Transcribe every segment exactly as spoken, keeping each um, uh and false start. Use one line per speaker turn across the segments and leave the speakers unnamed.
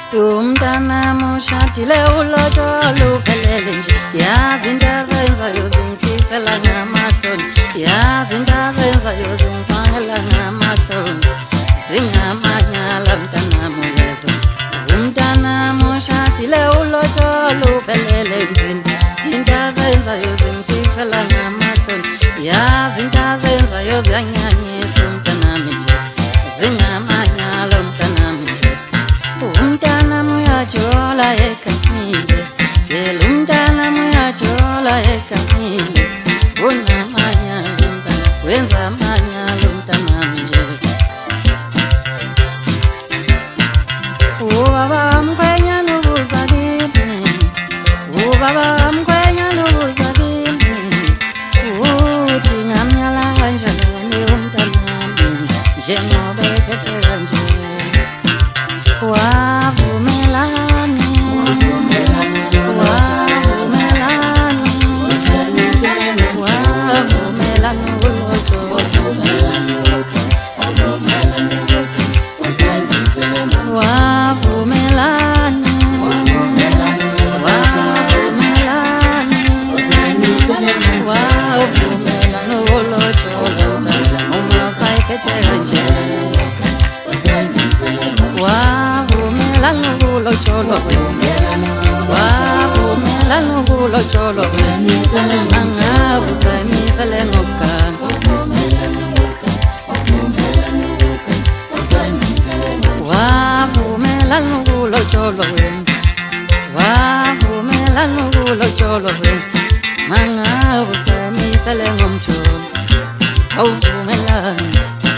Umntana mushadile ulotsholo uphelele nje, yazi into azenzayo zingifisela ngamahloni, yazi into azenzayo zingifangela ngamahloni, zingamanyala mntanami lezo. Umntana mushadile ulotsholo uphelele nje, into azenzayo zingifisela ngamahloni, yazi into azenzayo ziyanyanyisa umntanami nje, zingamanyala umntanami nje. Umntana muyajola ekamile, yela umntana muyajola ekamile, unamanyala umntana, wenza amanyala umntanami nje. Ubaba mkhwenya nubuza kimi, ubaba mkhwenya nubuza kimi, uthi ngamnyala kanjani umntanami njengoba ephethe kanje. Wavumelani, wavumelani, wavumelani ulotsholo, wavumelani, wavumelani ulotsholo, uma usayiphethe kanje. Wavumelana ulotsholo, wavumelana ulotsholo, angabe usemisele ngokuganga. Wavumelana ulotsholo, wavumelana ulotsholo, angabe usemisele ngomtsholo, awuvumelani.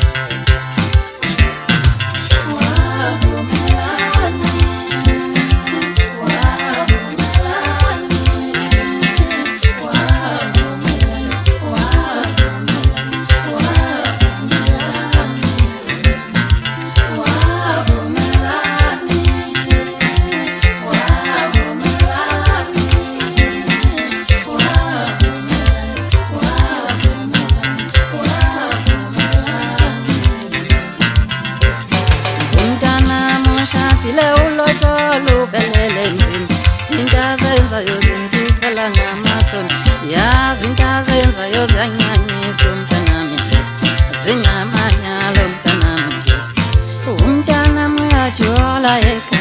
Ile ulotsholo uphelele nzima, into azenzayo zingifisela ngamahloni, yazi into azenzayo ziyanyanyisa umntanami nje, zingamanyala umntanami nje. Umntana muyajola ekamile.